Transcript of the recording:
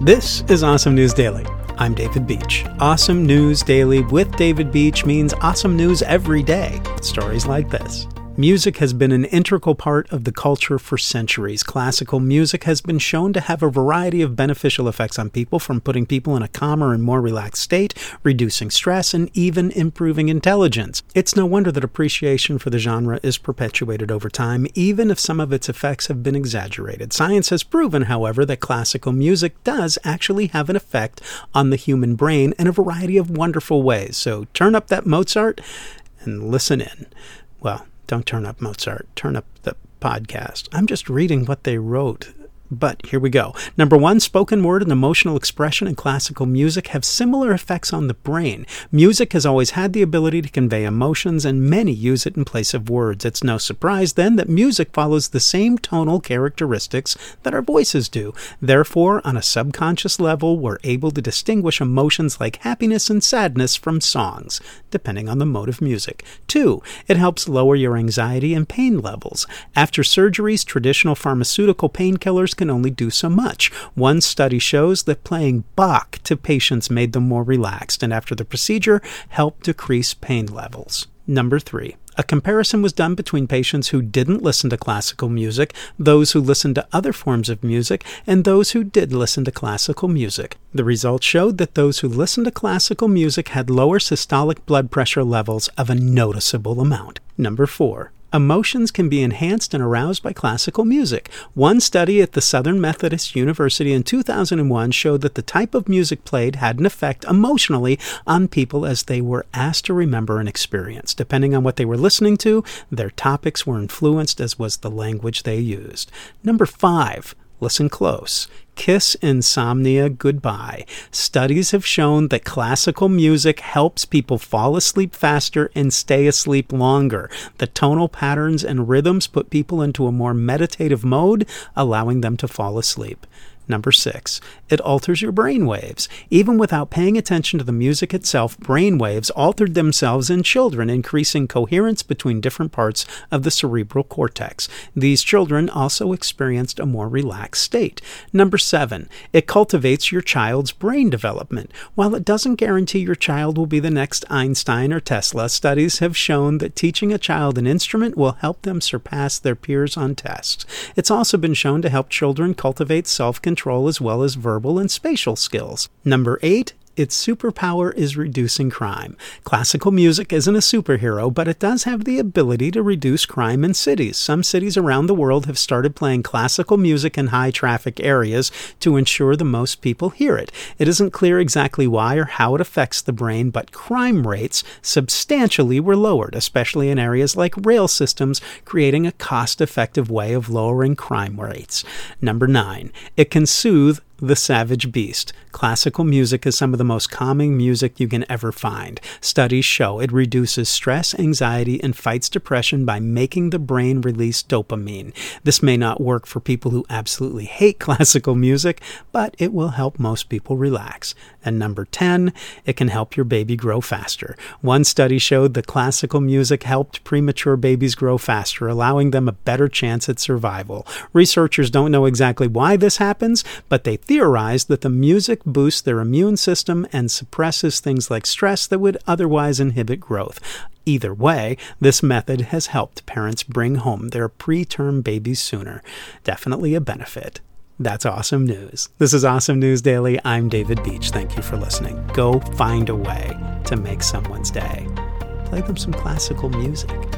This is Awesome News Daily. I'm David Beach. Awesome News Daily with David Beach means awesome news every day. Stories like this. Music has been an integral part of the culture for centuries. Classical music has been shown to have a variety of beneficial effects on people, from putting people in a calmer and more relaxed state, reducing stress, and even improving intelligence. It's no wonder that appreciation for the genre is perpetuated over time, even if some of its effects have been exaggerated. Science has proven, however, that classical music does actually have an effect on the human brain in a variety of wonderful ways. So turn up that Mozart and listen in. Well, don't turn up Mozart, turn up the podcast. I'm just reading what they wrote. But here we go. Number 1, spoken word and emotional expression in classical music have similar effects on the brain. Music has always had the ability to convey emotions, and many use it in place of words. It's no surprise, then, that music follows the same tonal characteristics that our voices do. Therefore, on a subconscious level, we're able to distinguish emotions like happiness and sadness from songs, depending on the mode of music. 2, it helps lower your anxiety and pain levels. After surgeries, traditional pharmaceutical painkillers can only do so much. One study shows that playing Bach to patients made them more relaxed, and after the procedure, helped decrease pain levels. Number 3. A comparison was done between patients who didn't listen to classical music, those who listened to other forms of music, and those who did listen to classical music. The results showed that those who listened to classical music had lower systolic blood pressure levels of a noticeable amount. Number 4. Emotions can be enhanced and aroused by classical music. One study at the Southern Methodist University in 2001 showed that the type of music played had an effect emotionally on people as they were asked to remember an experience. Depending on what they were listening to, their topics were influenced, as was the language they used. Number 5. Listen close. Kiss insomnia goodbye. Studies have shown that classical music helps people fall asleep faster and stay asleep longer. The tonal patterns and rhythms put people into a more meditative mode, allowing them to fall asleep. Number 6. It alters your brain waves. Even without paying attention to the music itself, brain waves altered themselves in children, increasing coherence between different parts of the cerebral cortex. These children also experienced a more relaxed state. Number 7. It cultivates your child's brain development. While it doesn't guarantee your child will be the next Einstein or Tesla, studies have shown that teaching a child an instrument will help them surpass their peers on tests. It's also been shown to help children cultivate self-control as well as verbal and spatial skills. Number 8. Its superpower is reducing crime. Classical music isn't a superhero, but it does have the ability to reduce crime in cities. Some cities around the world have started playing classical music in high-traffic areas to ensure the most people hear it. It isn't clear exactly why or how it affects the brain, but crime rates substantially were lowered, especially in areas like rail systems, creating a cost-effective way of lowering crime rates. Number 9. It can soothe the savage beast. Classical music is some of the most calming music you can ever find. Studies show it reduces stress, anxiety, and fights depression by making the brain release dopamine. This may not work for people who absolutely hate classical music, but it will help most people relax. And number 10, it can help your baby grow faster. One study showed that classical music helped premature babies grow faster, allowing them a better chance at survival. Researchers don't know exactly why this happens, but they theorized that the music boosts their immune system and suppresses things like stress that would otherwise inhibit growth. Either way, this method has helped parents bring home their preterm babies sooner. Definitely a benefit. That's awesome news. This is Awesome News Daily. I'm David Beach. Thank you for listening. Go find a way to make someone's day. Play them some classical music.